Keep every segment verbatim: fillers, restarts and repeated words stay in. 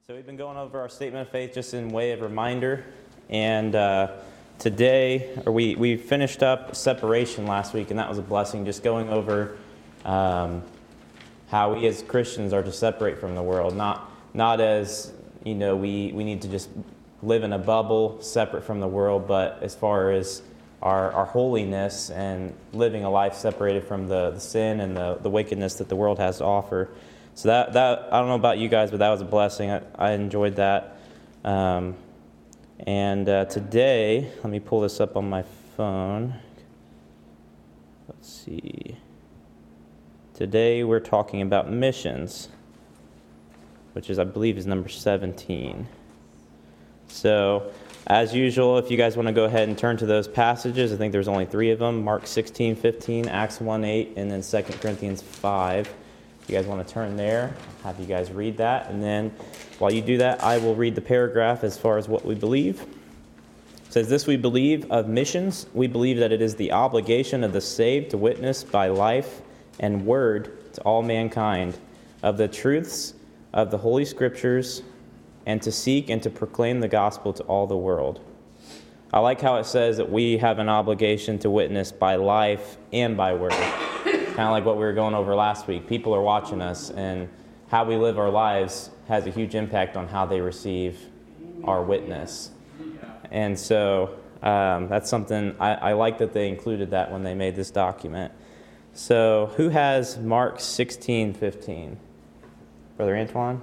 So we've been going over our statement of faith just in way of reminder, and uh, today, or we, we finished up separation last week, and that was a blessing, just going over um, how we as Christians are to separate from the world, not not as, you know, we, we need to just live in a bubble separate from the world, but as far as our, our holiness and living a life separated from the, the sin and the, the wickedness that the world has to offer. So that, that I don't know about you guys, but that was a blessing. I, I enjoyed that. Um, and uh, today, let me pull this up on my phone. Let's see. Today we're talking about missions, which is, I believe, is number seventeen. So, as usual, if you guys want to go ahead and turn to those passages, I think there's only three of them, Mark sixteen fifteen, Acts one eight, and then Second Corinthians five. If you guys want to turn there, I'll have you guys read that. And then while you do that, I will read the paragraph as far as what we believe. It says, "This we believe of missions. We believe that it is the obligation of the saved to witness by life and word to all mankind of the truths of the Holy Scriptures and to seek and to proclaim the gospel to all the world." I like how it says that we have an obligation to witness by life and by word. Kind of like what we were going over last week. People are watching us, and how we live our lives has a huge impact on how they receive our witness. And so um, that's something, I, I like that they included that when they made this document. So who has Mark sixteen fifteen? Brother Antoine?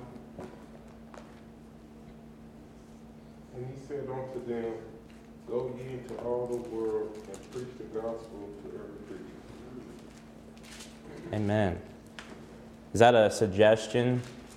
And he said unto them, "Go ye into all the world and preach the gospel to every creature." Amen. Is that a suggestion?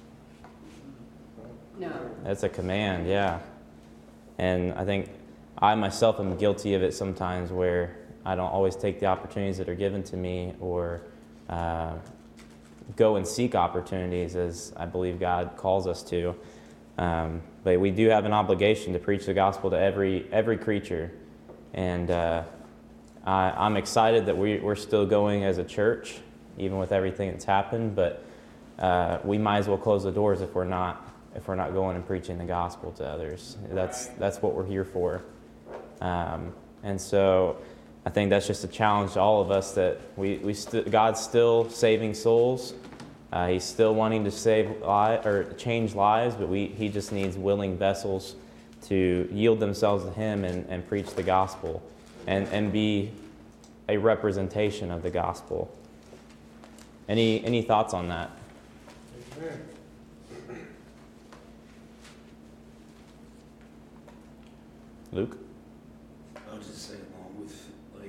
No. That's a command, yeah. And I think I myself am guilty of it sometimes, where I don't always take the opportunities that are given to me, or uh, go and seek opportunities as I believe God calls us to. Um, but we do have an obligation to preach the gospel to every every creature. And uh, I, I'm excited that we, we're still going as a church, even with everything that's happened. But uh, we might as well close the doors if we're not if we're not going and preaching the gospel to others. That's that's what we're here for. Um, and so I think that's just a challenge to all of us, that we we st- God's still saving souls. Uh, he's still wanting to save li- or change lives, but we he just needs willing vessels to yield themselves to Him and, and preach the gospel and, and be a representation of the gospel. Any any thoughts on that? Amen. Luke? I'll just say along with, like,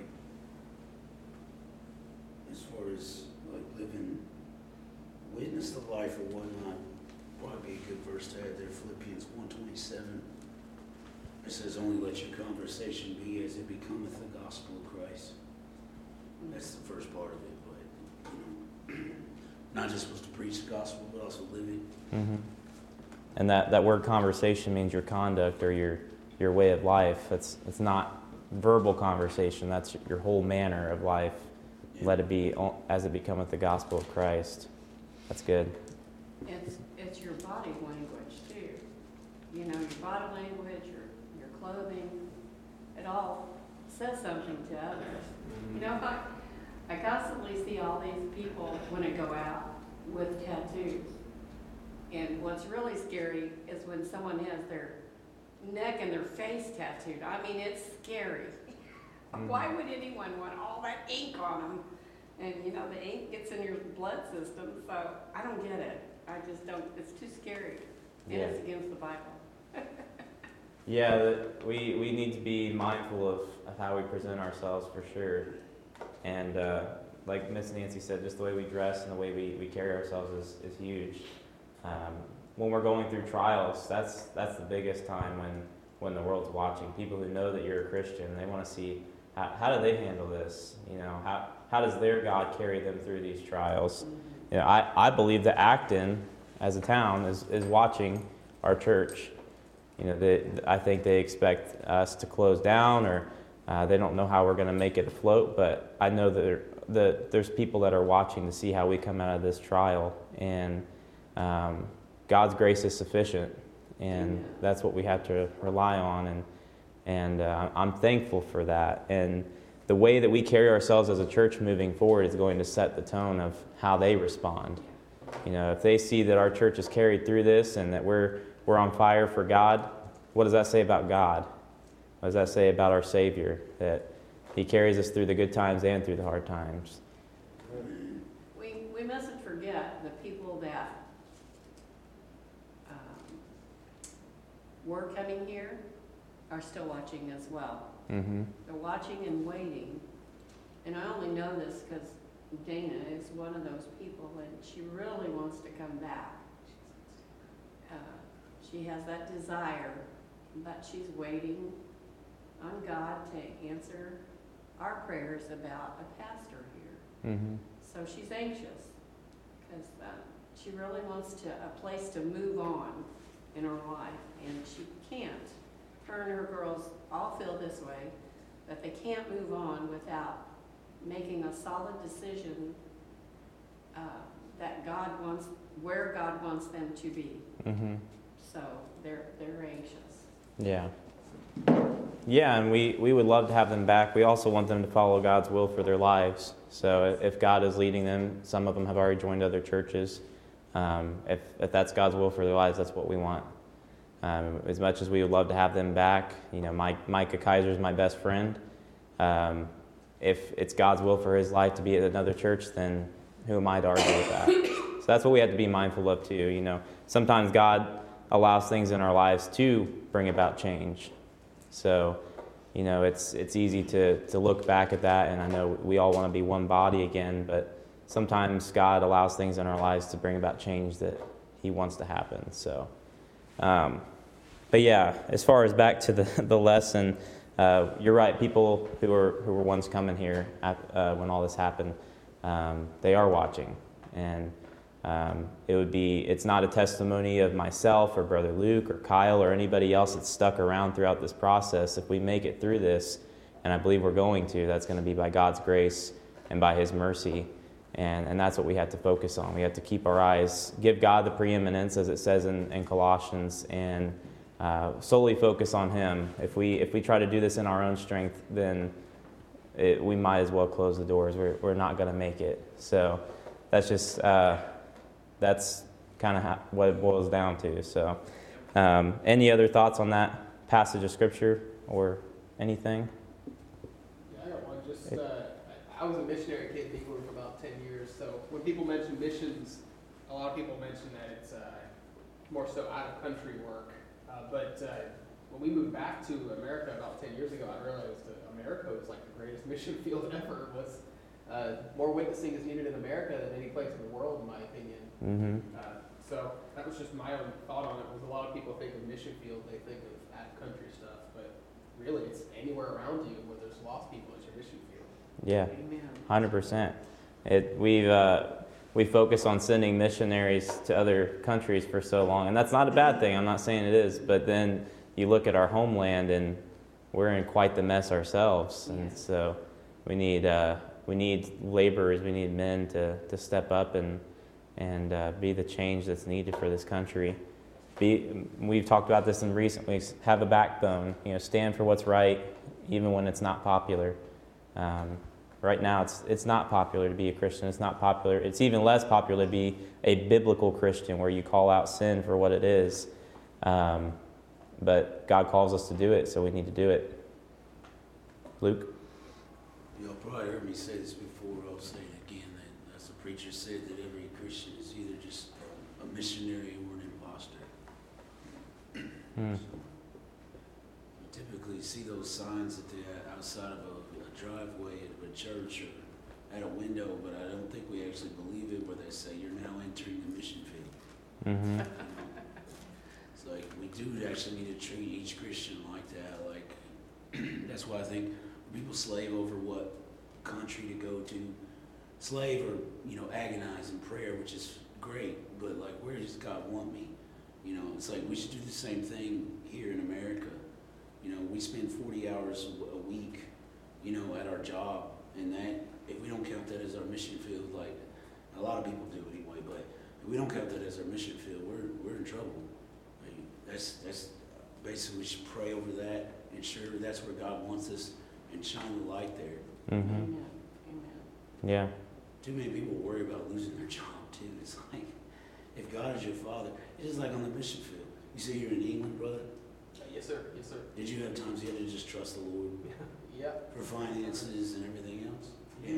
as far as, like, living, witness the life or whatnot, probably be a good verse to add there, Philippians one twenty-seven. It says, "Only let your conversation be as it becometh the gospel of Christ." That's the first part of it, but, you know, not just supposed to preach the gospel, but also live it. Mm-hmm. And that, that word conversation means your conduct or your your way of life. It's it's not verbal conversation. That's your whole manner of life. Yeah. Let it be as it becometh the gospel of Christ. That's good. It's it's your body language too. You know, your body language, your your clothing, it all says something to others. You know, I, I constantly see all these people when I go out with tattoos. And what's really scary is when someone has their neck and their face tattooed. I mean, it's scary. Mm-hmm. Why would anyone want all that ink on them? And, you know, the ink gets in your blood system, so I don't get it. I just don't, it's too scary. And Yeah. it's against the Bible. Yeah, that we, we need to be mindful of, of how we present ourselves for sure. And uh, like Miss Nancy said, just the way we dress and the way we, we carry ourselves is, is huge. Um, when we're going through trials, that's that's the biggest time when, when the world's watching. People who know that you're a Christian, they want to see how, how do they handle this? You know, how how does their God carry them through these trials? You know, I, I believe that Acton, as a town, is, is watching our church. You know, they, I think they expect us to close down, or uh, they don't know how we're going to make it afloat. But I know that, there, that there's people that are watching to see how we come out of this trial, and um, God's grace is sufficient. and Yeah. that's what we have to rely on, and and uh, I'm thankful for that. And the way that we carry ourselves as a church moving forward is going to set the tone of how they respond. You know, if they see that our church is carried through this and that we're we're on fire for God, what does that say about God? What does that say about our Savior? That He carries us through the good times and through the hard times. We, we mustn't forget the people that um, were coming here are still watching as well. Mm-hmm. They're watching and waiting. And I only know this because Dana is one of those people, and she really wants to come back. Uh, she has that desire, but she's waiting on God to answer our prayers about a pastor here. Mm-hmm. So she's anxious because uh, she really wants to a place to move on in her life, and she can't. Her and her girls all feel this way, that they can't move on without making a solid decision uh, that God wants, where God wants them to be. Mm-hmm. So they're they're anxious. Yeah. Yeah, and we, we would love to have them back. We also want them to follow God's will for their lives. So if God is leading them, some of them have already joined other churches. Um, if, if that's God's will for their lives, that's what we want. Um, as much as we would love to have them back, you know, Mike, Micah Kaiser is my best friend. Um, if it's God's will for his life to be at another church, then who am I to argue with that? So that's what we have to be mindful of too. You know, sometimes God allows things in our lives to bring about change. So, you know, it's it's easy to, to look back at that, and I know we all want to be one body again, but sometimes God allows things in our lives to bring about change that He wants to happen. So, um, but yeah, as far as back to the, the lesson, uh, you're right. People who were who were once coming here at, uh, when all this happened, um, they are watching, and Um, it would be, it's not a testimony of myself or Brother Luke or Kyle or anybody else that's stuck around throughout this process. If we make it through this, and I believe we're going to, that's going to be by God's grace and by His mercy. And, and that's what we have to focus on. We have to keep our eyes, give God the preeminence, as it says in, in Colossians, and uh, solely focus on Him. If we if we try to do this in our own strength, then it, we might as well close the doors. We're, we're not going to make it. So that's just... Uh, That's kind of what it boils down to. So, um, any other thoughts on that passage of Scripture or anything? Yeah, I got one. Just, uh, I was a missionary kid in England for about ten years. So when people mention missions, a lot of people mention that it's uh, more so out-of-country work. Uh, but uh, when we moved back to America about ten years ago, I realized that America was like the greatest mission field ever. It was uh, more witnessing is needed in America than any place in the world, in my opinion. Mm-hmm. Uh, so that was just my own thought on it. Was a lot of people think of mission field, they think of out-of-country stuff, but really it's anywhere around you where there's lost people is your mission field. Yeah, Amen. one hundred percent. It we've uh, we focus on sending missionaries to other countries for so long, and that's not a bad thing. I'm not saying it is, but then you look at our homeland, and we're in quite the mess ourselves, and Yes. so we need uh, we need laborers, we need men to to step up and. and uh, be the change that's needed for this country. Be, we've talked about this in recent weeks. Have a backbone. You know, stand for what's right, even when it's not popular. Um, right now, it's it's not popular to be a Christian. It's not popular. It's even less popular to be a biblical Christian, where you call out sin for what it is. Um, but God calls us to do it, so we need to do it. Luke? Y'all probably heard me say this before. I'll say it again. That, as the preacher said, that every Christian is either just a missionary or an imposter. Hmm. So, you typically see those signs that they're outside of a, a driveway at a church or at a window, but I don't think we actually believe it, where they say you're now entering the mission field. Mm-hmm. You know? It's like we do actually need to treat each Christian like that. Like that's why I think people slave over what country to go to. Slave or, you know, agonize in prayer, which is great, but like, where does God want me? You know, it's like we should do the same thing here in America. You know, we spend forty hours a week, you know, at our job, and that, if we don't count that as our mission field, like a lot of people do anyway, but if we don't count that as our mission field, we're we're in trouble. Like, that's, that's basically we should pray over that, ensure that's where God wants us, and shine the light there. Mm-hmm. Amen. Amen. Yeah. Too many people worry about losing their job too. It's like, if God is your father, it's just like on the mission field. You say you're in England, brother? Uh, yes, sir. Yes, sir. Did you have times you had to just trust the Lord Yeah. for finances and everything else? Yeah.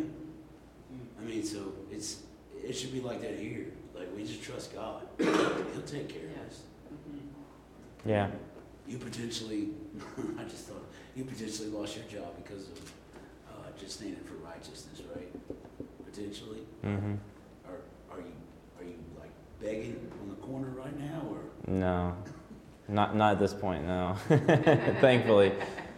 Mm. I mean, so it's it should be like that here. Like we just trust God. He'll take care of us. Mm-hmm. Yeah. You potentially, I just thought, you potentially lost your job because of uh, just standing for righteousness, right? Potentially. Mm-hmm. Are are you are you like begging on the corner right now, or? No, not not at this point. No, thankfully,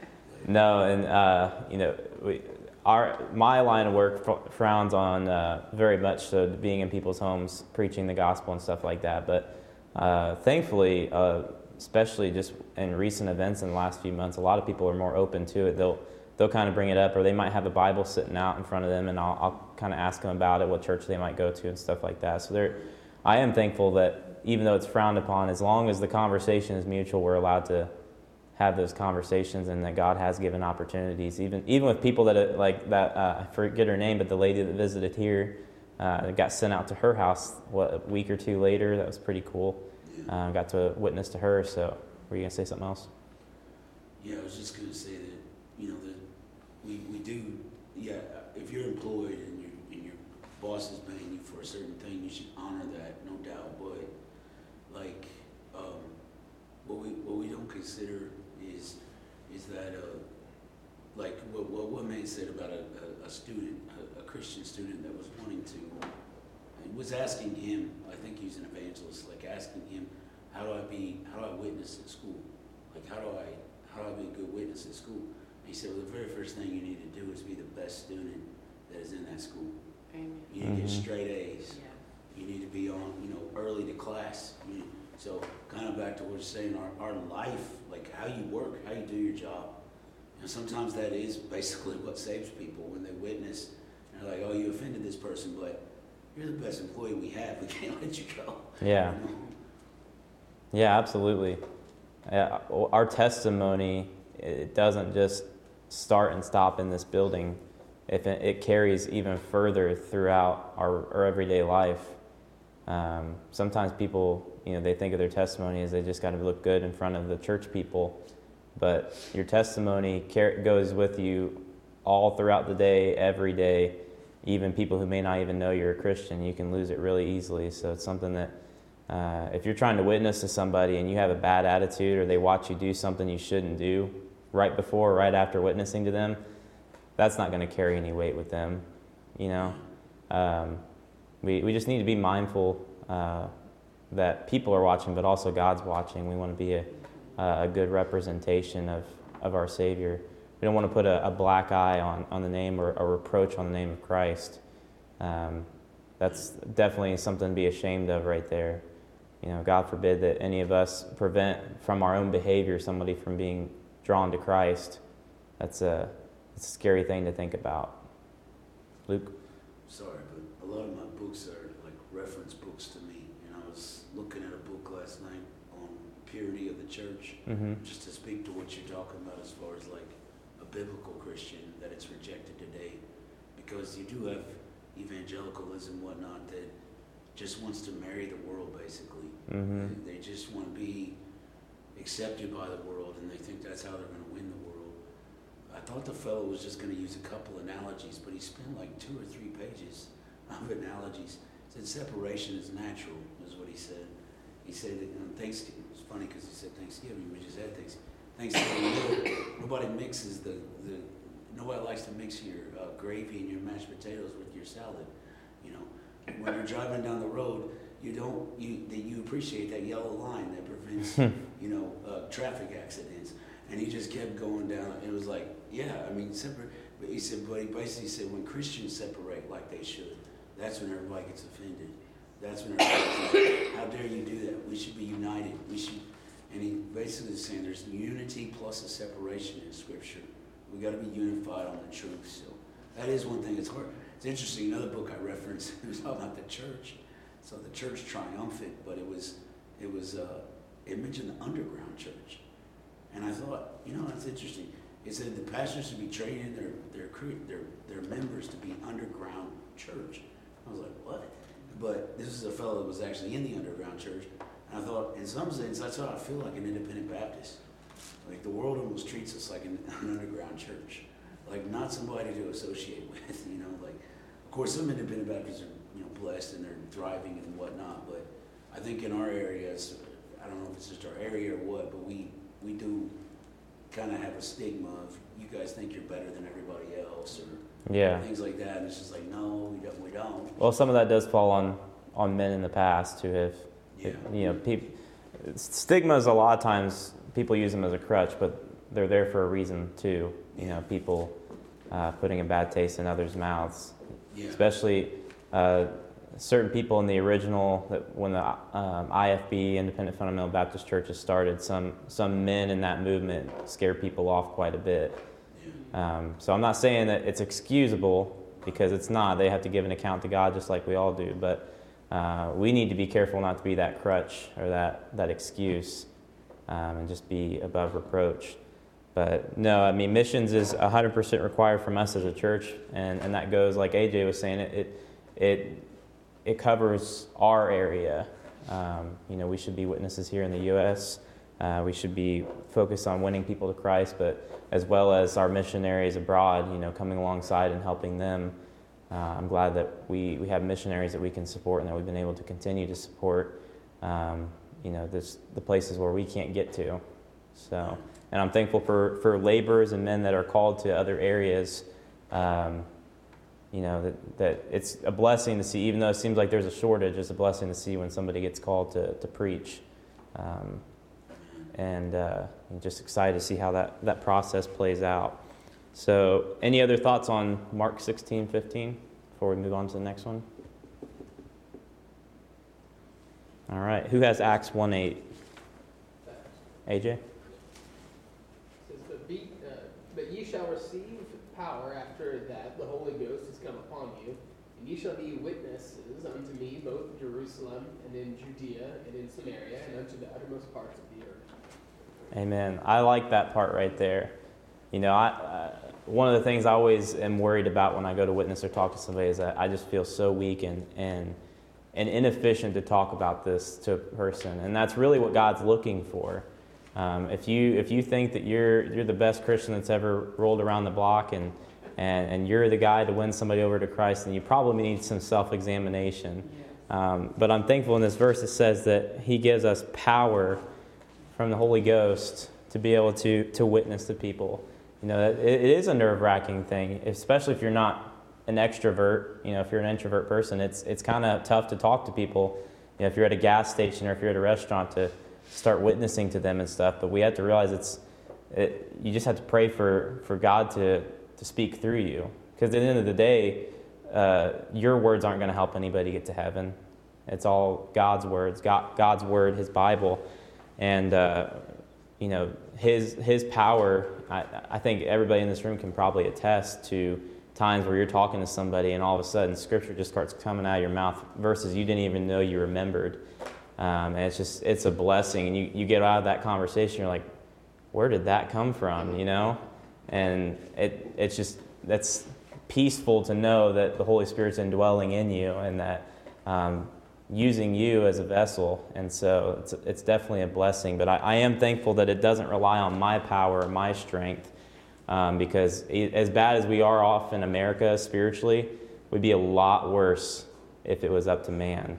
no. And uh, you know, we, our my line of work fr- frowns on uh, very much so being in people's homes, preaching the gospel and stuff like that. But uh, thankfully, uh, especially just in recent events in the last few months, a lot of people are more open to it. They'll they'll kind of bring it up, or they might have a Bible sitting out in front of them, and I'll, I'll kind of ask them about it, what church they might go to, and stuff like that. So there, I am thankful that even though it's frowned upon, as long as the conversation is mutual, we're allowed to have those conversations, and that God has given opportunities, even even with people that are like that. Uh, I forget her name, but the lady that visited here uh, got sent out to her house what, a week or two later. That was pretty cool. Uh, got to witness to her. So, were you gonna say something else? Yeah, I was just gonna say that you know that we, we do. Yeah, if you're employed and your and your boss is paying you for a certain thing, you should honor that, no doubt. But like, um, what we what we don't consider is is that uh, like what what one man said about a, a, a student, a, a Christian student that was wanting to, and was asking him. I think he's an evangelist, like asking him, how do I be, how do I witness at school? Like how do I how do I be a good witness at school? And he said, well, the very first thing you need to do is be the best student that is in that school. Amen. You need to get Mhm. straight A's. Yeah. You need to be on, you know, early to class. You, so kind of back to what you're saying, our, our life, like how you work, how you do your job. You know, sometimes that is basically what saves people when they witness. And they're like, oh, you offended this person, but you're the best employee we have. We can't let you go. Yeah. You know? Yeah, absolutely. Yeah, our testimony, it doesn't just start and stop in this building. If it, it carries even further throughout our, our everyday life. Um, sometimes people, you know, they think of their testimony as they just got to look good in front of the church people, but your testimony car- goes with you all throughout the day, every day. Even people who may not even know you're a Christian, you can lose it really easily. So it's something that uh, if you're trying to witness to somebody and you have a bad attitude, or they watch you do something you shouldn't do right before or right after witnessing to them, that's not going to carry any weight with them, you know. Um, we we just need to be mindful uh, that people are watching, but also God's watching. We want to be a a good representation of, of our Savior. We don't want to put a, a black eye on, on the name, or a reproach on the name of Christ. Um, that's definitely something to be ashamed of right there. You know, God forbid that any of us prevent from our own behavior somebody from being drawn to Christ. That's a, that's a scary thing to think about. Luke? Sorry, but a lot of my books are like reference books to me. And I was looking at a book last night on purity of the church, Mm-hmm. just to speak to what you're talking about as far as like a biblical Christian, that it's rejected today. Because you do have evangelicalism, whatnot, that just wants to marry the world, basically. Mm-hmm. They just want to be accepted by the world, and they think that's how they're going to win the world. I thought the fellow was just going to use a couple analogies, but he spent like two or three pages of analogies. He said separation is natural, is what he said. He said that on Thanksgiving, it was funny because he said Thanksgiving, we just had Thanksgiving. Thanksgiving, nobody mixes the, the, nobody likes to mix your uh, gravy and your mashed potatoes with your salad. You know, when you're driving down the road, you don't, you you appreciate that yellow line that prevents, you know, uh, traffic accidents. And he just kept going down. It was like, yeah, I mean, separate. But he said, but he basically said, when Christians separate like they should, that's when everybody gets offended. That's when everybody gets like, how dare you do that? We should be united. We should. And he basically is saying there's unity plus a separation in Scripture. We got to be unified on the truth. So that is one thing. It's hard. It's interesting. Another book I referenced, it was all about the church. So the church triumphant, but it was, it was, uh, it mentioned the underground church. And I thought, you know, that's interesting. It said the pastors should be training their, their, their, their members to be underground church. I was like, what? But this is a fellow that was actually in the underground church. And I thought, in some sense, that's how I feel like an independent Baptist. Like the world almost treats us like an, an underground church. Like not somebody to associate with, you know, like, of course, some independent Baptists are, you know, blessed and they're thriving and whatnot, but I think in our areas, I don't know if it's just our area or what, but we, we do kind of have a stigma of you guys think you're better than everybody else or Yeah. things like that. And it's just like, no, we don't. We don't. Well, some of that does fall on, on men in the past who have, Yeah. you know, peop, stigmas a lot of times people use them as a crutch, but they're there for a reason too. You know, people uh, putting a bad taste in others' mouths, Yeah. especially uh, certain people in the original, that when the um, I F B, Independent Fundamental Baptist Churches, started, some some men in that movement scared people off quite a bit. Yeah. Um, so I'm not saying that it's excusable, because it's not. They have to give an account to God just like we all do. But uh, we need to be careful not to be that crutch or that, that excuse, um, and just be above reproach. But no, I mean, missions is one hundred percent required from us as a church, and, and that goes, like A J was saying, it it it, it covers our area. Um, you know, we should be witnesses here in the U S Uh, we should be focused on winning people to Christ, but as well as our missionaries abroad, you know, coming alongside and helping them. Uh, I'm glad that we, we have missionaries that we can support and that we've been able to continue to support, um, you know, this, the places where we can't get to. So, and I'm thankful for, for laborers and men that are called to other areas. Um, you know, that, that it's a blessing to see, even though it seems like there's a shortage, it's a blessing to see when somebody gets called to, to preach. Um, and uh, I'm just excited to see how that, that process plays out. So, any other thoughts on Mark sixteen fifteen before we move on to the next one? All right. Who has Acts one eight? A J? It says, but, be, uh, but ye shall receive power after that the Holy Ghost has come upon you, and ye shall be witnesses unto me both in Jerusalem and in Judea and in Samaria and unto the uttermost parts of the earth. Amen. I like that part right there. You know, I, uh, one of the things I always am worried about when I go to witness or talk to somebody is that I just feel so weak and and and inefficient to talk about this to a person, and that's really what God's looking for. Um, if you if you think that you're you're the best Christian that's ever rolled around the block and and and you're the guy to win somebody over to Christ, then you probably need some self-examination. Um, but I'm thankful in this verse it says that He gives us power from the Holy Ghost to be able to to witness to people. You know, it, it is a nerve-wracking thing, especially if you're not an extrovert. You know, if you're an introvert person, it's it's kind of tough to talk to people. You know, if you're at a gas station or if you're at a restaurant, to start witnessing to them and stuff. But we have to realize it's it, you just have to pray for, for God to, to speak through you. Because at the end of the day, uh, your words aren't going to help anybody get to heaven. It's all God's words, God, God's word, His Bible. And, uh, you know, His His power, I, I think everybody in this room can probably attest to times where you're talking to somebody and all of a sudden Scripture just starts coming out of your mouth, verses you didn't even know you remembered. Um, and it's just, it's a blessing. And you, you get out of that conversation, you're like, where did that come from, you know? And it it's just, that's peaceful to know that the Holy Spirit's indwelling in you and that um, using you as a vessel. And so it's it's definitely a blessing. But I, I am thankful that it doesn't rely on my power or my strength, um, because it, as bad as we are off in America spiritually, we'd be a lot worse if it was up to man.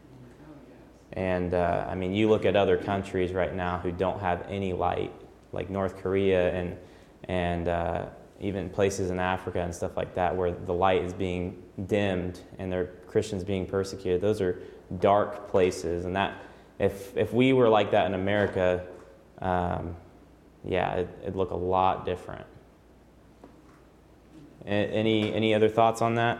And, uh, I mean, you look at other countries right now who don't have any light, like North Korea and and uh, even places in Africa and stuff like that, where the light is being dimmed and there are Christians being persecuted. Those are dark places. And that, if if we were like that in America, um, yeah, it, it'd look a lot different. A- any any other thoughts on that?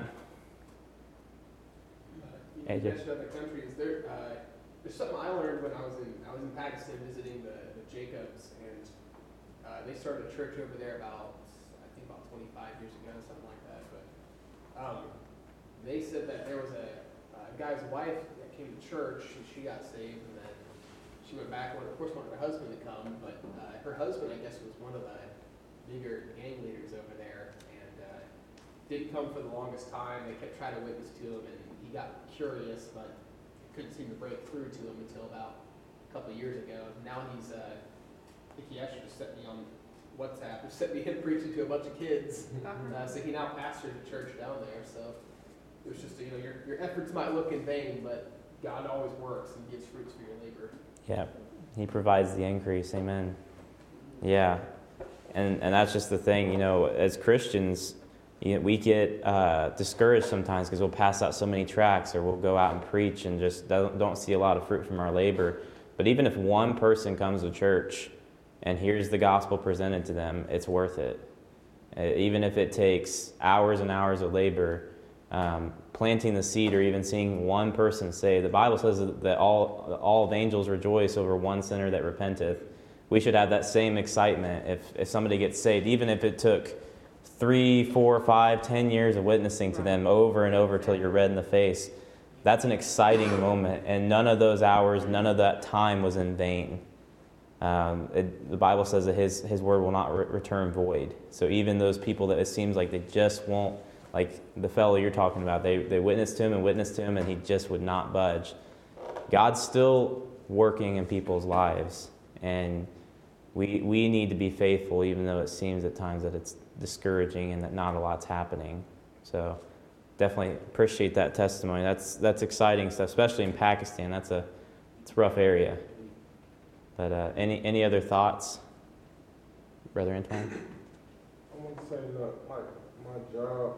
You mentioned other countries. There, uh, there's something I learned when I was in I was in Pakistan visiting the, the Jacobs, and uh, they started a church over there about I think about twenty-five years ago, something like that. But um, they said that there was a, a guy's wife that came to church, and she got saved, and then she she went back and of course wanted her husband to come, but uh, her husband, I guess, was one of the bigger gang leaders over there, and uh, didn't come for the longest time. They kept trying to witness to him, and he got curious, but couldn't seem to break through to him until about a couple of years ago. Now he's, uh, I think he actually just sent me on WhatsApp, just sent me him preaching to a bunch of kids. Uh, so he now pastors a church down there. So it was just, you know, your, your efforts might look in vain, but God always works and gives fruits for your labor. Yeah, He provides the increase. Amen. Yeah, and and that's just the thing. You know, as Christians, you know, we get uh, discouraged sometimes because we'll pass out so many tracts, or we'll go out and preach and just don't, don't see a lot of fruit from our labor. But even if one person comes to church and hears the gospel presented to them, it's worth it. Uh, even if it takes hours and hours of labor, um, planting the seed, or even seeing one person saved. The Bible says that all all of angels rejoice over one sinner that repenteth. We should have that same excitement if, if somebody gets saved, even if it took three, four, five, ten years of witnessing to them over and over till you're red in the face. That's an exciting moment, and none of those hours, none of that time was in vain. Um, it, the Bible says that His His word will not re- return void. So even those people that it seems like they just won't, like the fellow you're talking about, they they witnessed to him and witnessed to him, and he just would not budge. God's still working in people's lives, and we we need to be faithful, even though it seems at times that it's discouraging and that not a lot's happening. So definitely appreciate that testimony. That's that's exciting stuff, especially in Pakistan. That's a it's a rough area. But uh, any any other thoughts, Brother Antoine? I want to say that my my job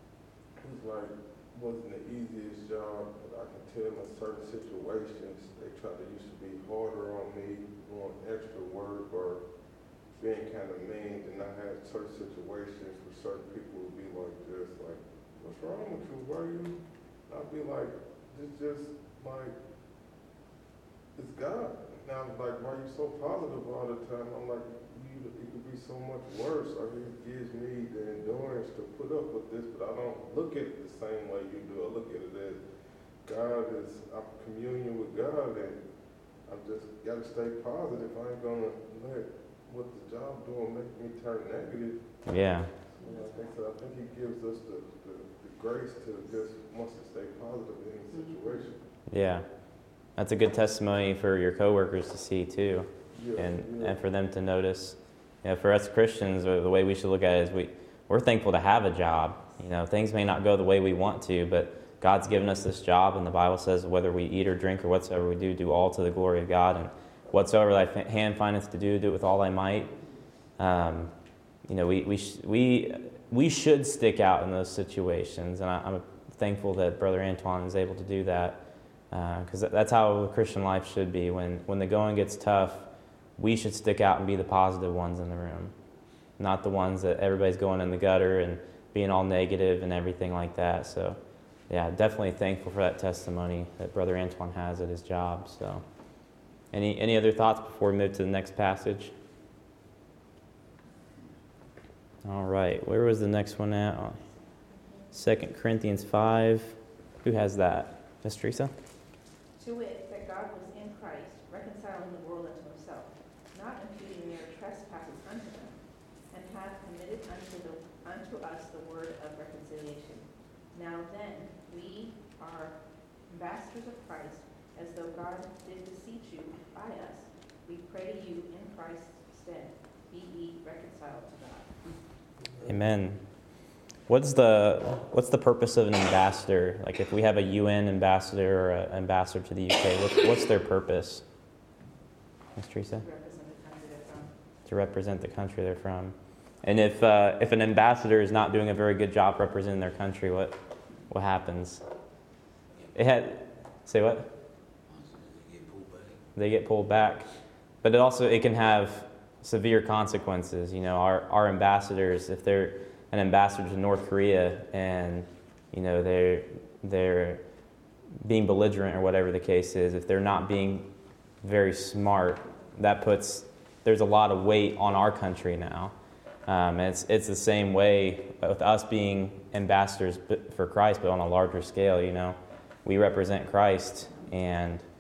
was like wasn't the easiest job, but I can tell in certain situations they tried to used to be harder on me, doing extra work or being kind of mean. And I had certain situations where certain people would be like this, like, "What's wrong with you? Why are you?" I'd be like, "It's just like it's God." Now, like, why are you so positive all the time? I'm like, you, it could be so much worse. Or He gives me the endurance to put up with this, but I don't look at it the same way you do. I look at it as God is, I'm communion with God, and I've just got to stay positive. I ain't going to let what the job doing make me turn negative. Yeah. So I think so. I think He gives us the, the, the grace to just wants to stay positive in any situation. Yeah. That's a good testimony for your coworkers to see too, Yeah, and yeah. and for them to notice. You know, for us Christians, the way we should look at it is we we're thankful to have a job. You know, things may not go the way we want to, but God's given us this job, and the Bible says whether we eat or drink or whatsoever we do, do all to the glory of God. And whatsoever thy hand findeth to do, do it with all thy might. Um, you know, we we sh- we we should stick out in those situations, and I, I'm thankful that Brother Antoine is able to do that. Because uh, that's how the Christian life should be. When when the going gets tough, we should stick out and be the positive ones in the room, not the ones that everybody's going in the gutter and being all negative and everything like that. So, yeah, definitely thankful for that testimony that Brother Antoine has at his job. So, any any other thoughts before we move to the next passage? All right, where was the next one at? Second Corinthians five. Who has that? Miss Teresa? To wit, that God was in Christ, reconciling the world unto Himself, not imputing their trespasses unto them, and hath committed unto, the, unto us the word of reconciliation. Now then, we are ambassadors of Christ, as though God did beseech you by us. We pray to you in Christ's stead, be ye reconciled to God. Amen. What's the what's the purpose of an ambassador? Like if we have a U N ambassador or an ambassador to the U K, what's, what's their purpose? Miss Teresa? To represent the country they're from. To represent the country they're from. And if uh, if an ambassador is not doing a very good job representing their country, what what happens? It had say what? They get pulled back. They get pulled back. But it also it can have severe consequences. You know, our, our ambassadors, if they're an ambassador to North Korea and, you know, they're they're being belligerent or whatever the case is, if they're not being very smart, that puts, there's a lot of weight on our country now. Um, and it's it's the same way with us being ambassadors for Christ, but on a larger scale, you know. We represent Christ, and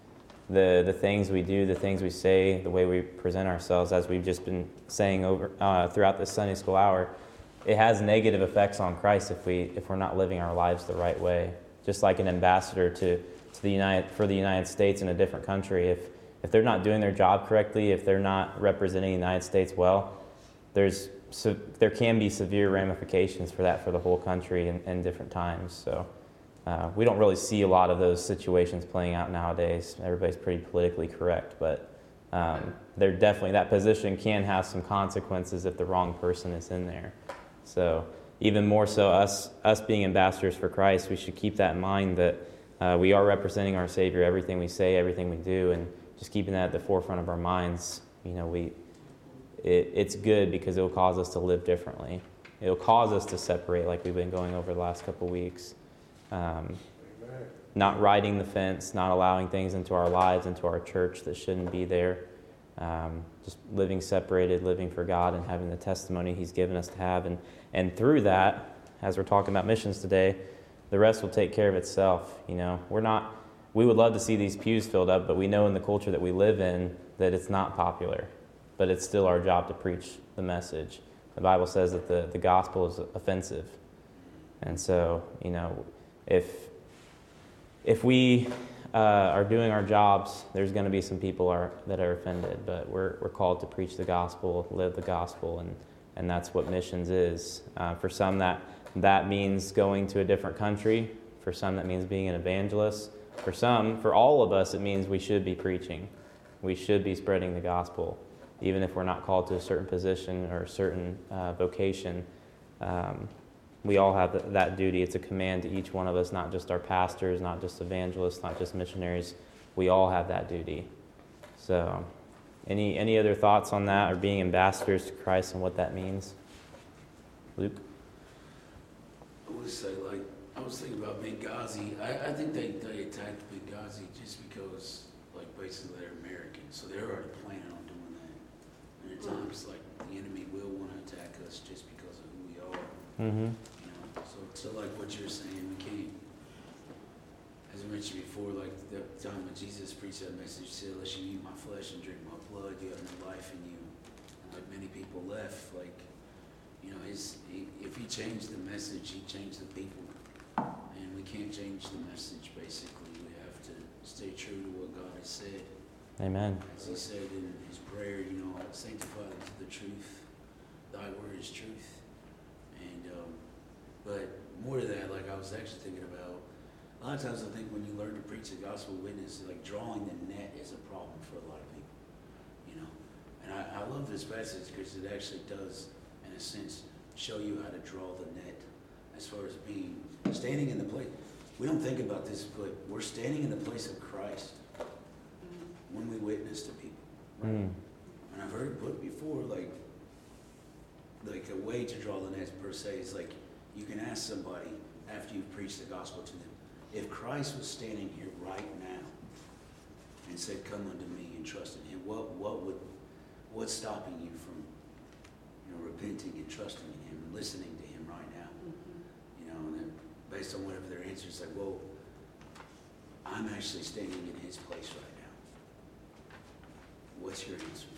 the the things we do, the things we say, the way we present ourselves, as we've just been saying over uh, throughout this Sunday school hour, it has negative effects on Christ if we if we're not living our lives the right way. Just like an ambassador to, to the United for the United States in a different country, if if they're not doing their job correctly, if they're not representing the United States well, there's so there can be severe ramifications for that for the whole country in, in different times. So uh, we don't really see a lot of those situations playing out nowadays. Everybody's pretty politically correct, but um, they're definitely, that position can have some consequences if the wrong person is in there. So even more so, us us being ambassadors for Christ, we should keep that in mind, that uh, we are representing our Savior, everything we say, everything we do, and just keeping that at the forefront of our minds. You know, we it, it's good because it will cause us to live differently. It will cause us to separate, like we've been going over the last couple of weeks. Um, not riding the fence, not allowing things into our lives, into our church that shouldn't be there. Um, just living separated, living for God, and having the testimony He's given us to have. And, and through that, as we're talking about missions today, the rest will take care of itself. You know, we're not, we would love to see these pews filled up, but we know in the culture that we live in that it's not popular. But it's still our job to preach the message. The Bible says that the, the gospel is offensive. And so, you know, if if we uh, are doing our jobs, there's going to be some people are, that are offended. But we're we're called to preach the gospel, live the gospel, and, and that's what missions is. Uh, for some, that that means going to a different country. For some, that means being an evangelist. For some, for all of us, it means we should be preaching. We should be spreading the gospel, even if we're not called to a certain position or a certain uh, vocation. Um, we all have th- that duty. It's a command to each one of us, not just our pastors, not just evangelists, not just missionaries. We all have that duty. So, any any other thoughts on that, or being ambassadors to Christ and what that means? Luke? I would say, like, I was thinking about Benghazi. I, I think they, they attacked Benghazi just because, like, basically they're American, so they're already planning on doing that. And at times, like, the enemy will want to attack us just because of who we are. Mm-hmm. You know, so, so like what you're saying, we can't, as I mentioned before, like the time when Jesus preached that message, he said, unless you eat my flesh and drink my blood, you have no life in you. And like many people left, like, you know, his, he, if he changed the message, he changed the people. And we can't change the message, basically. We have to stay true to what God has said. Amen. As he said in his prayer, you know, sanctify them to the truth. Thy word is truth. And, um, but more to that, like I was actually thinking about, a lot of times I think when you learn to preach the gospel witness, like drawing the net is a problem for a lot of people, you know. And I, I love this passage because it actually does, in a sense, show you how to draw the net as far as being, standing in the place. We don't think about this, but we're standing in the place of Christ when we witness to people. Mm. And I've heard it put before, like, like a way to draw the net per se is like you can ask somebody after you've preached the gospel to them, if Christ was standing here right now and said, "Come unto me and trust in Him," what what would what's stopping you from, you know, repenting and trusting in Him and listening to Him right now? Mm-hmm. You know, and then based on whatever their answer is, like, well, I'm actually standing in His place right now. What's your answer?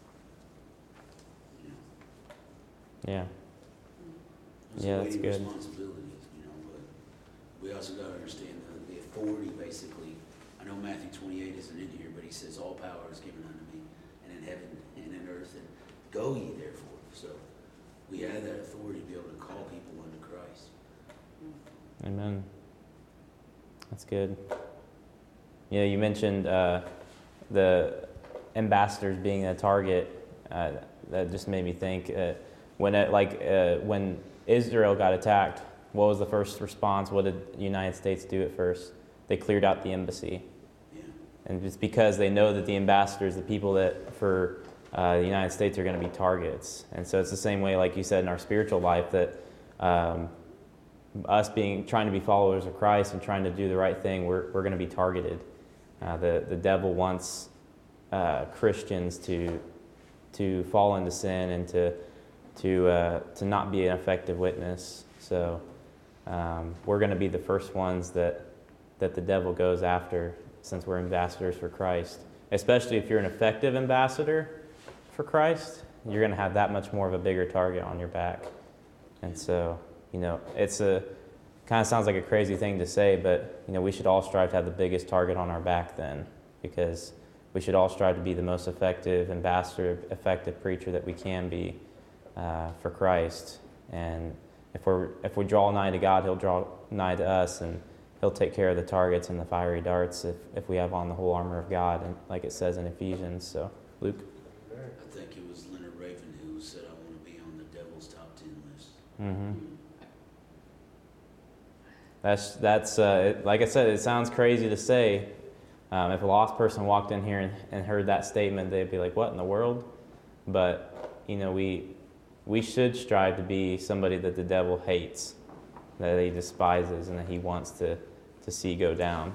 Yeah. It's Yeah, a that's weighty good. responsibility, you know, but we also got to understand the, the authority, basically. I know Matthew twenty-eight isn't in here, but he says, all power is given unto me, and in heaven and in earth, and go ye therefore. So we have that authority to be able to call people unto Christ. Amen. That's good. Yeah, you mentioned uh, the ambassadors being a target. Uh, that just made me think. Uh, when it, like uh, when Israel got attacked, what was the first response? What did the United States do at first? They cleared out the embassy. Yeah. And it's because they know that the ambassadors, the people that for uh, the United States, are going to be targets. And so it's the same way, like you said, in our spiritual life, that um, us being trying to be followers of Christ and trying to do the right thing, we're we're going to be targeted. Uh, the the devil wants uh, Christians to to fall into sin and to to uh, to not be an effective witness. So um, we're going to be the first ones that that the devil goes after. since we're ambassadors for Christ. Especially if you're an effective ambassador for Christ, you're going to have that much more of a bigger target on your back. And so, you know, it's a kind of sounds like a crazy thing to say, but, you know, we should all strive to have the biggest target on our back then, because we should all strive to be the most effective ambassador, effective preacher that we can be uh, for Christ. And if we're if we draw nigh to God, He'll draw nigh to us, and He'll take care of the targets and the fiery darts if, if we have on the whole armor of God, and like it says in Ephesians. So, Luke? I think it was Leonard Raven who said, I want to be on the devil's top ten list. Mm-hmm. That's, that's uh, it, like I said, it sounds crazy to say. Um, if a lost person walked in here and, and heard that statement, they'd be like, what in the world? But, you know, we we should strive to be somebody that the devil hates, that he despises, and that he wants to, to see go down.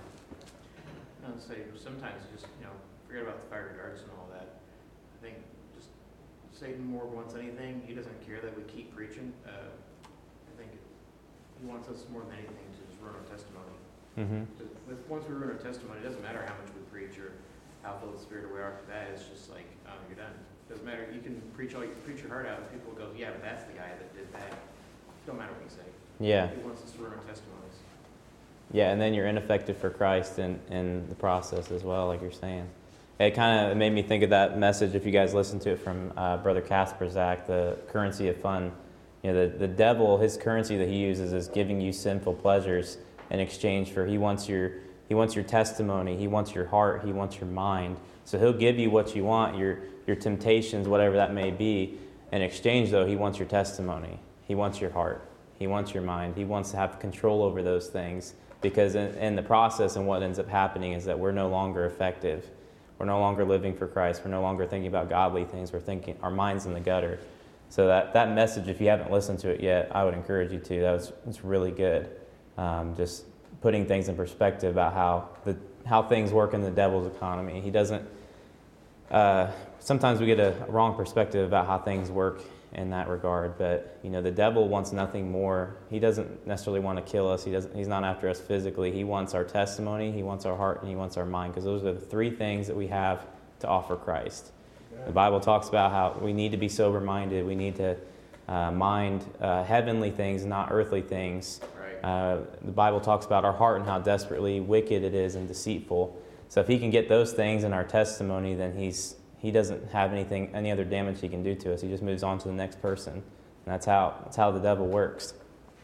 I would say sometimes just, you know, forget about the fiery darts and all that. I think just Satan more wants anything. He doesn't care that we keep preaching. Uh, I think he wants us more than anything to just ruin our testimony. Mm-hmm. With, once we ruin our testimony, it doesn't matter how much we preach or how filled with the Spirit we are after that. It's just like, um, you're done. It doesn't matter. You can preach all you preach your heart out, and people will go, yeah, but that's the guy that did that. It don't matter what you say. Yeah. He wants us to ruin our testimonies. Yeah, and then you're ineffective for Christ in, in the process as well, like you're saying. It kind of made me think of that message, if you guys listen to it, from uh, Brother Kasperzak, the currency of fun. You know, the, the devil, his currency that he uses is giving you sinful pleasures in exchange for, he wants your he wants your testimony, he wants your heart, he wants your mind. So he'll give you what you want, your your temptations, whatever that may be. In exchange, though, he wants your testimony. He wants your heart. He wants your mind. He wants to have control over those things, because in, in the process, and what ends up happening is that we're no longer effective. We're no longer living for Christ. We're no longer thinking about godly things. We're thinking, our mind's in the gutter. So that, that message, if you haven't listened to it yet, I would encourage you to. That was it's really good. Um, just putting things in perspective about how the how things work in the devil's economy. He doesn't. Uh, sometimes we get a wrong perspective about how things work in that regard, but you know, the devil wants nothing more. He doesn't necessarily want to kill us. He doesn't. He's not after us physically. He wants our testimony. He wants our heart, and he wants our mind, because those are the three things that we have to offer Christ. The Bible talks about how we need to be sober-minded. We need to uh, mind uh, heavenly things, not earthly things. Right. Uh, the Bible talks about our heart and how desperately wicked it is and deceitful. So if he can get those things in our testimony, then he's he doesn't have anything, any other damage he can do to us. He just moves on to the next person. And that's how that's how the devil works.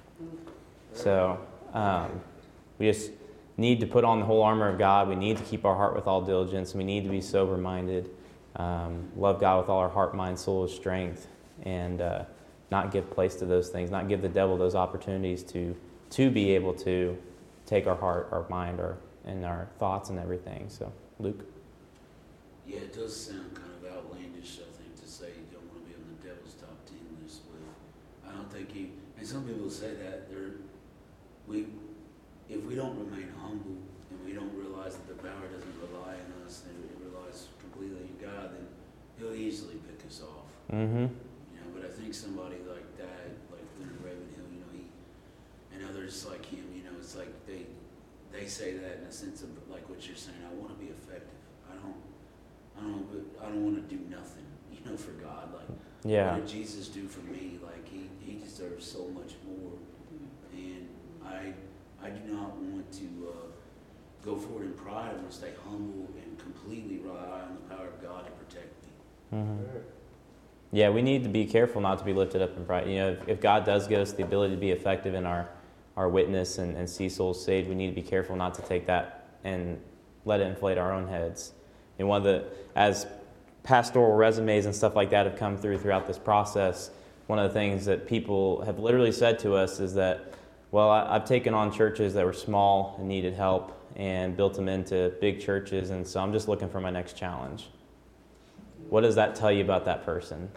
So um, we just need to put on the whole armor of God. We need to keep our heart with all diligence. We need to be sober-minded. Um, love God with all our heart, mind, soul, and strength, and uh, not give place to those things, not give the devil those opportunities to to be able to take our heart, our mind, our and our thoughts and everything. So, Luke? Yeah, it does sound kind of outlandish, I think, to say you don't want to be on the devil's top ten list. But I don't think you, and some people say that, they're, we, if we don't remain humble and we don't realize that the power doesn't rely on us, and it relies completely on God, then he'll easily pick us off. Mm-hmm. You know, but I think somebody like that, like Leonard Ravenhill, you know, he, and others like him, you know, it's like they, they say that in a sense of like what you're saying. I want to be effective. I don't, I don't, I don't want to do nothing, you know, for God. Like, Yeah. what did Jesus do for me? Like, he, he deserves so much more, and I, I do not want to uh, go forward in pride. I want to stay humble and completely rely on the power of God to protect me. Mm-hmm. Yeah, we need to be careful not to be lifted up in pride. You know, if, if God does give us the ability to be effective in our, our witness and, and see souls saved, we need to be careful not to take that and let it inflate our own heads. And one of the, as pastoral resumes and stuff like that have come through throughout this process, one of the things that people have literally said to us is that, well, I, I've taken on churches that were small and needed help and built them into big churches, and so I'm just looking for my next challenge. What does that tell you about that person?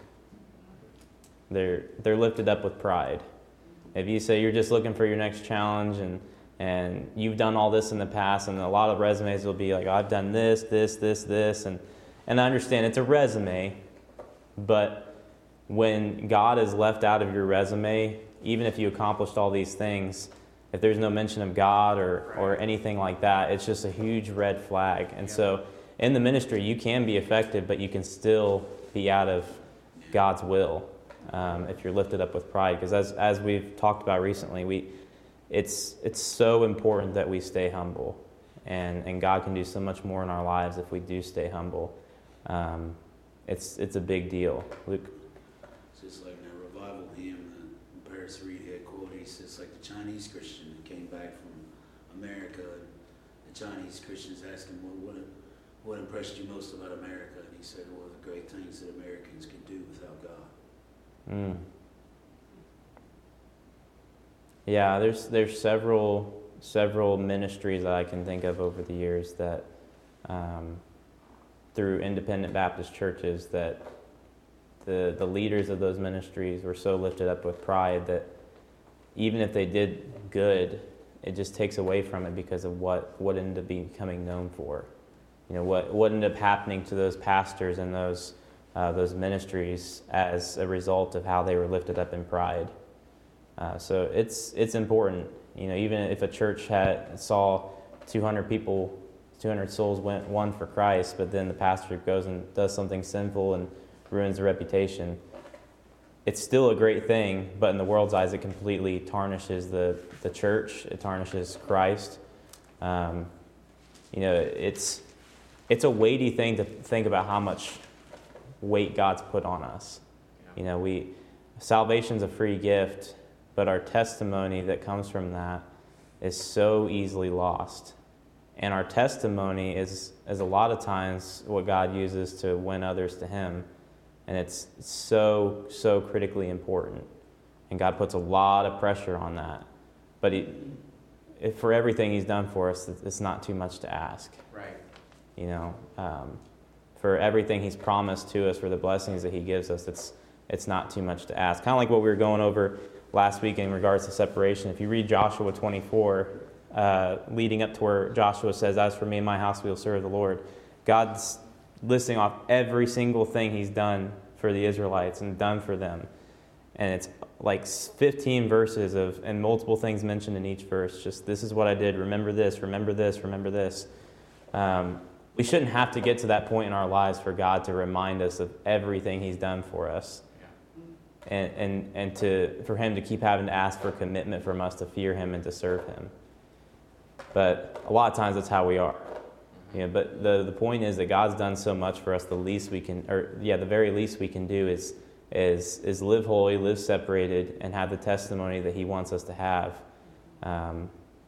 They're they're lifted up with pride. If you say you're just looking for your next challenge and and you've done all this in the past, and a lot of resumes will be like, I've done this, this, this, this, and and I understand it's a resume, but when God is left out of your resume, even if you accomplished all these things, if there's no mention of God or, or anything like that, it's just a huge red flag. And Yeah. so in the ministry, you can be effective, but you can still be out of God's will um, if you're lifted up with pride. Because as as we've talked about recently, we it's it's so important that we stay humble, and and God can do so much more in our lives if we do stay humble. Um, it's it's a big deal, Luke. It's just like in a revival hymn that Paris Reed had quoted. He says, like the Chinese Christian that came back from America. And the Chinese Christians asked him, well, what what impressed you most about America? And he said, well, the great things that Americans can do without God. Mm. Yeah, there's there's several several ministries that I can think of over the years that um, through independent Baptist churches that the the leaders of those ministries were so lifted up with pride that even if they did good, it just takes away from it because of what, what ended up becoming known for. You know, what, what ended up happening to those pastors and those uh, those ministries as a result of how they were lifted up in pride. Uh, so it's it's important. You know, even if a church had saw two hundred people, two hundred souls went one for Christ, but then the pastor goes and does something sinful and ruins the reputation, it's still a great thing, but in the world's eyes, it completely tarnishes the, the church. It tarnishes Christ. Um, you know, it's it's a weighty thing to think about how much weight God's put on us. You know, we salvation's a free gift, but our testimony that comes from that is so easily lost. And our testimony is, is a lot of times what God uses to win others to Him. And it's so, so critically important. And God puts a lot of pressure on that. But he, if for everything He's done for us, it's not too much to ask. Right. You know, um, for everything He's promised to us, for the blessings that He gives us, it's it's not too much to ask. Kind of like what we were going over last week in regards to separation. If you read Joshua twenty-four, uh, leading up to where Joshua says, "As for me and my house, we will serve the Lord," God's listing off every single thing He's done for the Israelites and done for them. And it's like fifteen verses of, and multiple things mentioned in each verse. Just, this is what I did. Remember this, remember this, remember this. Um, we shouldn't have to get to that point in our lives for God to remind us of everything He's done for us. Yeah. And, and, and to for Him to keep having to ask for commitment from us to fear Him and to serve Him. But a lot of times that's how we are. You know, but the, the point is that God's done so much for us, the least we can, or yeah, the very least we can do is is is live holy, live separated, and have the testimony that He wants us to have. Um,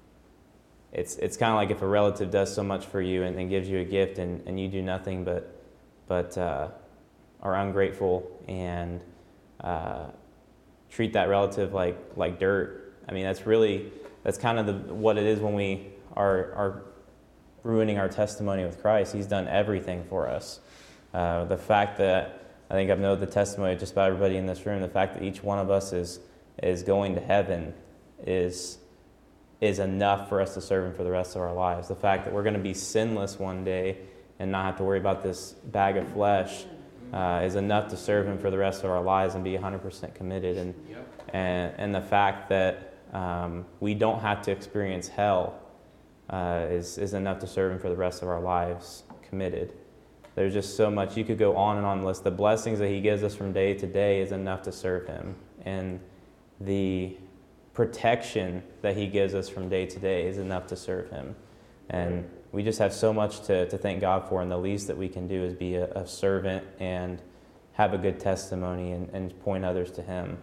it's it's kind of like if a relative does so much for you and, and gives you a gift, and, and you do nothing but but uh, are ungrateful and uh, treat that relative like like dirt. I mean, that's really that's kind of the, what it is when we are are. ruining our testimony with Christ. He's done everything for us. Uh, the fact that, I think I've known the testimony of just about everybody in this room, the fact that each one of us is is going to heaven is is enough for us to serve Him for the rest of our lives. The fact that we're going to be sinless one day and not have to worry about this bag of flesh uh, is enough to serve Him for the rest of our lives and be one hundred percent committed. And, Yep. and, and the fact that um, we don't have to experience hell Uh, is, is enough to serve Him for the rest of our lives, committed. There's just so much. You could go on and on the list. The blessings that He gives us from day to day is enough to serve Him. And the protection that He gives us from day to day is enough to serve Him. And we just have so much to, to thank God for, and the least that we can do is be a, a servant and have a good testimony and, and point others to Him.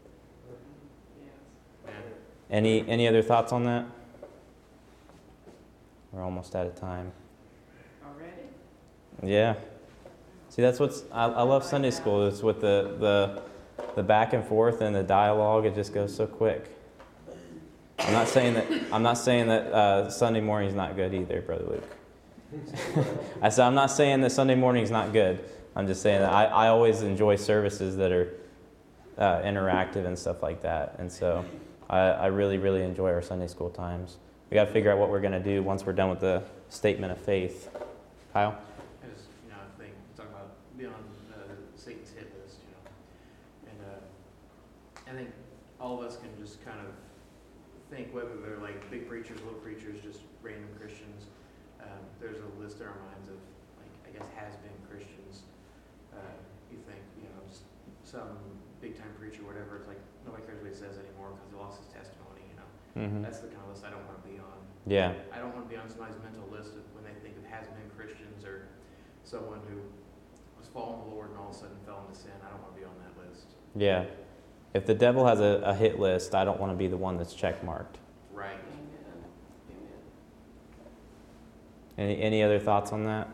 Yeah. Any, any other thoughts on that? We're almost out of time. Already? Yeah. See, that's what's I, I love Sunday school. It's with the, the the back and forth and the dialogue. It just goes so quick. I'm not saying that I'm not saying that uh, Sunday morning is not good either, Brother Luke. I said I'm not saying that Sunday morning is not good. I'm just saying that I, I always enjoy services that are uh, interactive and stuff like that. And so I, I really really enjoy our Sunday school times. We got to figure out what we're going to do once we're done with the statement of faith. Kyle? I just, you know, I think, talking about being on uh, Satan's hit list, you know, and uh, I think all of us can just kind of think whether they're like big preachers, little preachers, just random Christians, um, there's a list in our minds of like, I guess, has-been Christians. Uh, you think, you know, just some big-time preacher, whatever, it's like, nobody cares what he says anymore because he lost his testimony, you know. Mm-hmm. That's the kind of list I don't want to be on. Yeah. I don't want to be on somebody's mental list of when they think of has-been Christians or someone who was following the Lord and all of a sudden fell into sin. I don't want to be on that list. Yeah. If the devil has a, a hit list, I don't want to be the one that's check marked. Right. Amen. Amen. Any any other thoughts on that?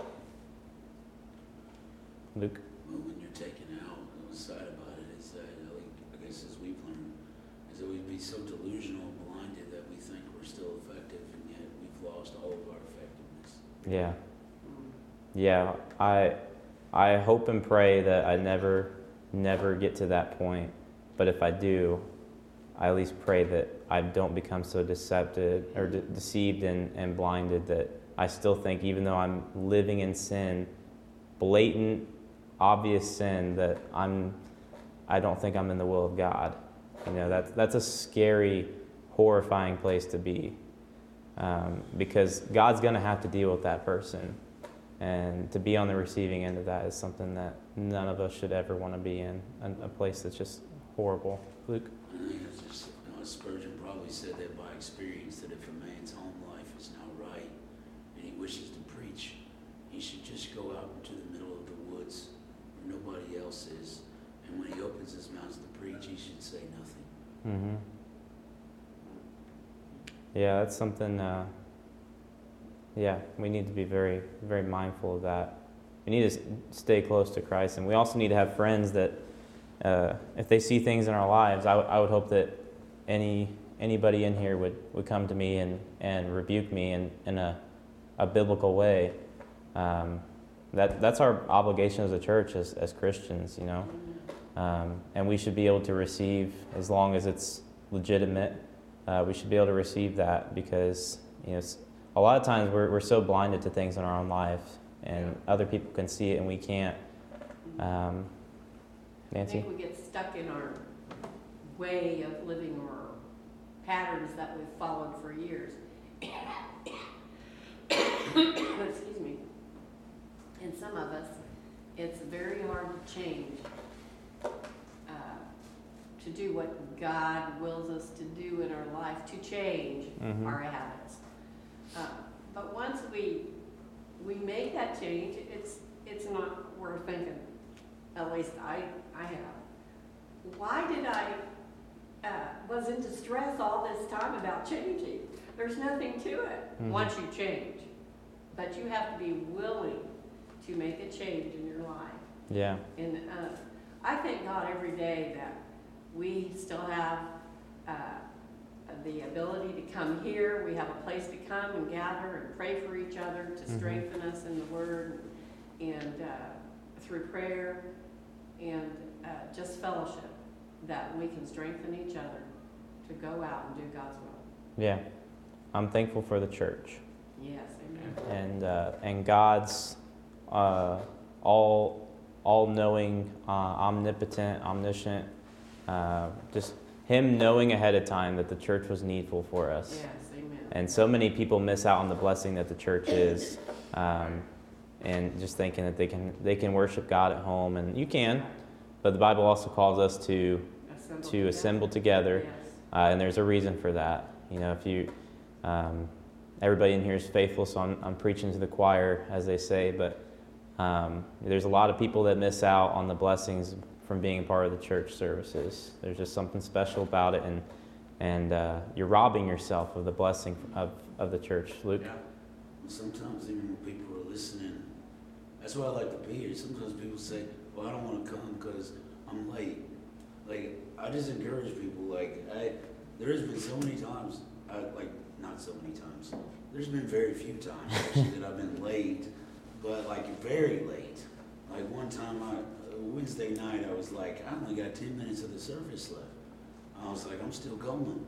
Luke? Well, when you're taken out, the side about it is that, like, I guess as we've learned, is that we'd be so delusional and blinded that we think we're still effective, and yet we've lost all of our effectiveness. Yeah. Yeah. I I hope and pray that I never never get to that point. But if I do, I at least pray that I don't become so deceptive or de- deceived and, and blinded that I still think, even though I'm living in sin, blatant, obvious sin, that I'm, I don't think I'm in the will of God. You know, that's that's a scary, horrifying place to be, um, because God's going to have to deal with that person, and to be on the receiving end of that is something that none of us should ever want to be in, a, a place that's just horrible. Luke? I think it's just, you know, Spurgeon probably said that by experience, that if a man's home life is now right and he wishes to preach, he should just go out into the middle of the woods where nobody else is, and when he opens his mouth to preach, he should say nothing. Mm-hmm. Yeah, that's something, uh, yeah, we need to be very, very mindful of that. We need to stay close to Christ, and we also need to have friends that, uh, if they see things in our lives, I, w- I would hope that any anybody in here would, would come to me and, and rebuke me in, in a, a biblical way. Um, that that's our obligation as a church, as, as Christians, you know. Um, and we should be able to receive, as long as it's legitimate, uh, we should be able to receive that, because, you know, a lot of times we're we're so blinded to things in our own life, and other people can see it and we can't. Um, Nancy? I think we get stuck in our way of living or patterns that we've followed for years. Excuse me. And some of us, it's very hard to change, uh, to do what God wills us to do in our life, to change Mhm. our habits. Uh, but once we we make that change, it's it's not worth thinking. At least I I have. Why did I uh, was in distress all this time about changing? There's nothing to it Mhm. once you change, but you have to be willing to make a change in your life. Yeah. And uh, I thank God every day that we still have uh, the ability to come here. We have a place to come and gather and pray for each other, to Mhm. strengthen us in the Word, and uh, through prayer, and uh, just fellowship, that we can strengthen each other to go out and do God's will. Yeah. I'm thankful for the church. Yes, amen. and uh, and God's uh, all all knowing, uh, omnipotent, omniscient, uh, just Him knowing ahead of time that the church was needful for us. Yes, amen. And so many people miss out on the blessing that the church is, um, and just thinking that they can they can worship God at home, and you can, but the Bible also calls us to Assemble to together. assemble together, Yes. uh, and there's a reason for that. You know, if you um, everybody in here is faithful, so I'm, I'm preaching to the choir, as they say, but um, there's a lot of people that miss out on the blessings from being a part of the church services. There's just something special about it, and and uh, you're robbing yourself of the blessing of, of the church. Luke? Yeah. Sometimes even when people are listening, that's why I like to be here. Sometimes people say, well, I don't want to come because I'm late. Like, I just encourage people, like, I, there has been so many times, I, like, not so many times, there's been very few times, actually, that I've been late, but, like, very late. Like, one time, I, Wednesday night, I was like, I only got ten minutes of the service left. I was like, I'm still going.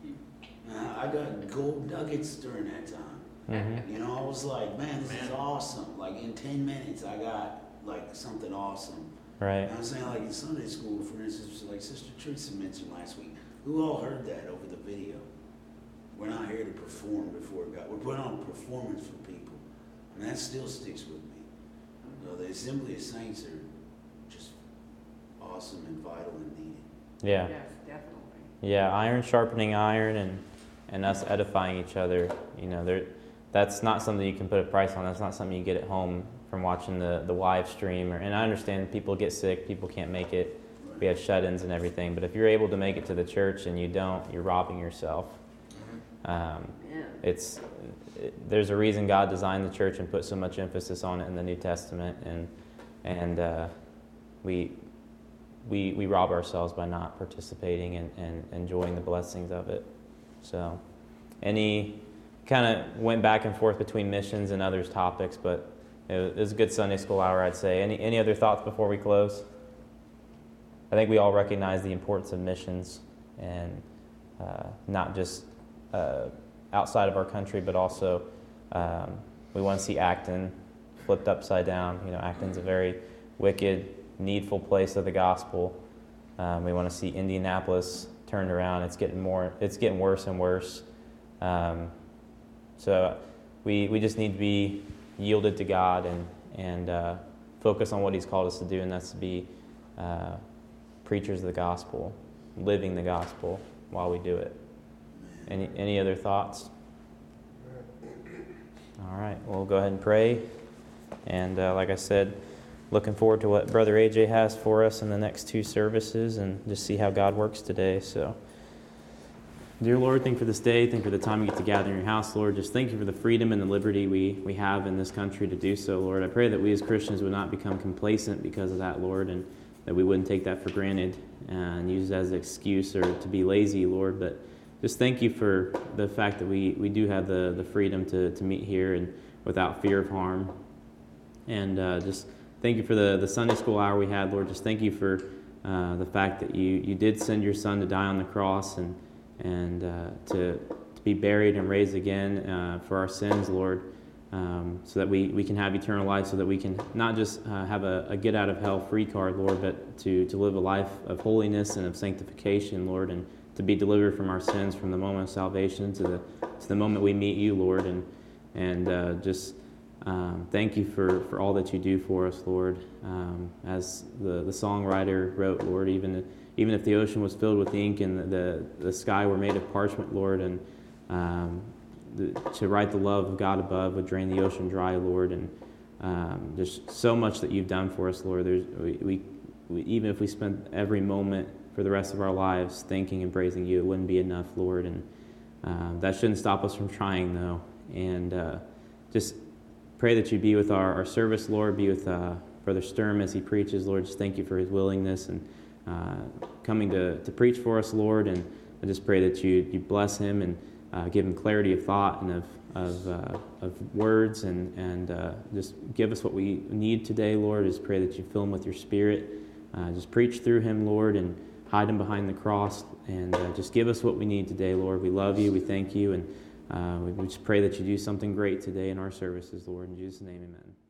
Uh, I got gold nuggets during that time. Mm-hmm. You know, I was like, man, this is Man. awesome. Like, in ten minutes, I got, like, something awesome. Right. And I'm saying, like, in Sunday school, for instance, like Sister Teresa mentioned last week, Who all heard that over the video? We're not here to perform before God. We're putting on a performance for people. And that still sticks with me. So the Assembly of Saints are just awesome and vital and needed. Yeah. Yes, definitely. Yeah, iron sharpening iron and, and us edifying each other. You know, there, that's not something you can put a price on. That's not something you get at home from watching the, the live stream. Or, and I understand people get sick, people can't make it. We have shut-ins and everything. But if you're able to make it to the church and you don't, you're robbing yourself. Um, Yeah. it's it, there's a reason God designed the church and put so much emphasis on it in the New Testament, and and uh, we we we rob ourselves by not participating and, and enjoying the blessings of it. So, any kind of went back and forth between missions and others topics, but it was, it was a good Sunday school hour, I'd say. Any any other thoughts before we close? I think we all recognize the importance of missions, and uh, not just uh, outside of our country, but also um, we want to see Acton flipped upside down. You know, Acton's a very wicked, needful place of the gospel. Um, we want to see Indianapolis turned around. It's getting more. It's getting worse and worse. Um, so we we just need to be yielded to God and and uh, focus on what He's called us to do, and that's to be uh, preachers of the gospel, living the gospel while we do it. Any any other thoughts? All right, we'll go ahead and pray. And uh, like I said, looking forward to what Brother A J has for us in the next two services, and just see how God works today. So, dear Lord, thank you for this day. Thank you for the time we get to gather in your house, Lord. Just thank you for the freedom and the liberty we, we have in this country to do so, Lord. I pray that we as Christians would not become complacent because of that, Lord, and that we wouldn't take that for granted and use it as an excuse or to be lazy, Lord. But just thank you for the fact that we, we do have the, the freedom to, to meet here and without fear of harm. And uh, just thank you for the, the Sunday school hour we had, Lord. Just thank you for uh, the fact that you, you did send your Son to die on the cross and and uh, to, to be buried and raised again uh, for our sins, Lord, um, so that we, we can have eternal life, so that we can not just uh, have a, a get-out-of-hell free card, Lord, but to, to live a life of holiness and of sanctification, Lord, and to be delivered from our sins from the moment of salvation to the to the moment we meet you, Lord, and and uh, just um, thank you for, for all that you do for us, Lord. Um, as the, the songwriter wrote, Lord, even even if the ocean was filled with ink and the the, the sky were made of parchment, Lord, and um, the, to write the love of God above would drain the ocean dry, Lord, and um, there's so much that you've done for us, Lord. There's we, we, we even if we spent every moment for the rest of our lives thanking and praising you, it wouldn't be enough, Lord, and uh, that shouldn't stop us from trying, though. And uh, just pray that you be with our, our service, Lord, be with uh, Brother Sturm as he preaches, Lord. Just thank you for his willingness and uh, coming to, to preach for us, Lord, and I just pray that you, you bless him and uh, give him clarity of thought and of of, uh, of words, and, and uh, just give us what we need today, Lord. Just pray that you fill him with your Spirit. Uh, just preach through him, Lord, and hide him behind the cross, and uh, just give us what we need today, Lord. We love you, we thank you, and uh, we just pray that you do something great today in our services, Lord. In Jesus' name, amen.